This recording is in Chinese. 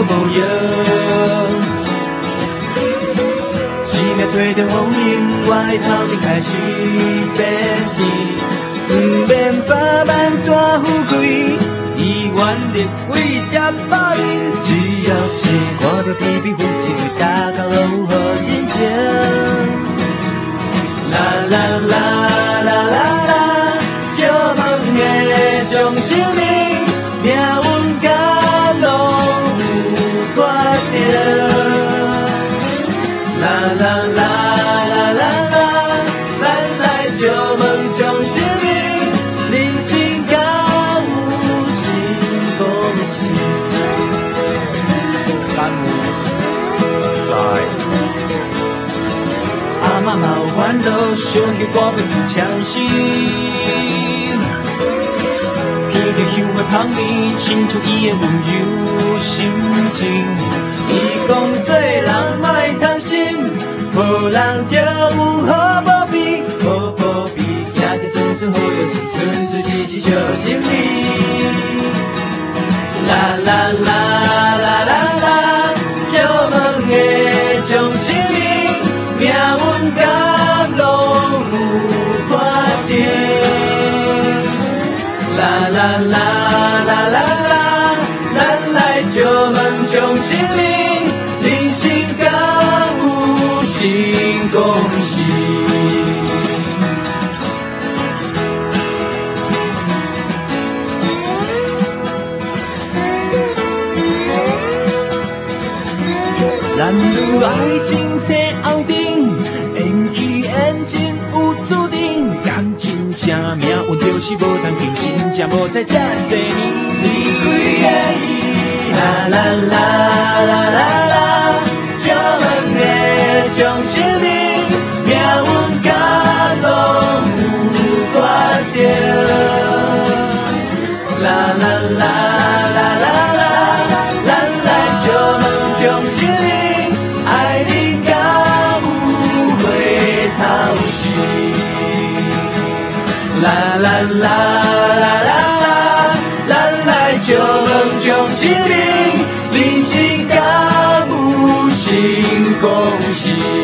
无用。生命找着风景，我的头前开始变天，不免百万大富贵，伊原力为这百年，只要是看到天边富士为大家拢好心情。啦啦啦啦啦啦，借问的将生命命运甲拢有决定。啦啦啦啦啦啦，咱来借问将生命人生甲有成功时，感有在。阿嬷嘛有烦恼，想起歌要去唱诗。闻着香的香味，清楚伊的温柔心情。伊讲做人莫贪心，好人就有好报庇，好报庇行着顺顺好运气，顺顺时时小心你。啦啦啦啦啦啦，借问的将生命。命运甲拢有决定，啦啦啦啦啦啦，咱来借问将生命，人生甲有成功时。咱愈爱情切后顶，缘起缘尽有注定，感情正命运就是无通定，真正无在这多年。离开的伊，啦啦啦啦啦啦，借问的将生命，命运甲拢有决定。啦啦啦啦啦啦，咱来借问将生命。爱你甲有回头时，啦啦啦啦啦啦，咱来借问将生命，人生甲有成功时。